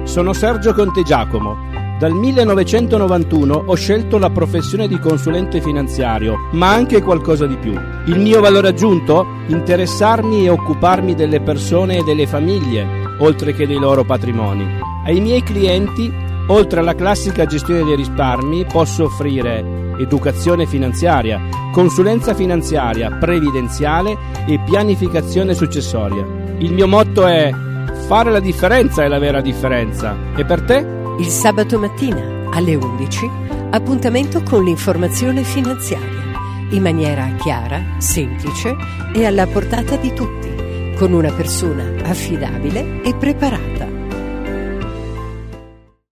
Sono Sergio Contegiacomo. Dal 1991 ho scelto la professione di consulente finanziario, ma anche qualcosa di più. Il mio valore aggiunto? Interessarmi e occuparmi delle persone e delle famiglie, oltre che dei loro patrimoni. Ai miei clienti, oltre alla classica gestione dei risparmi, posso offrire educazione finanziaria, consulenza finanziaria, previdenziale e pianificazione successoria. Il mio motto è: fare la differenza è la vera differenza. E per te? Il sabato mattina alle 11, appuntamento con l'informazione finanziaria, in maniera chiara, semplice e alla portata di tutti, con una persona affidabile e preparata.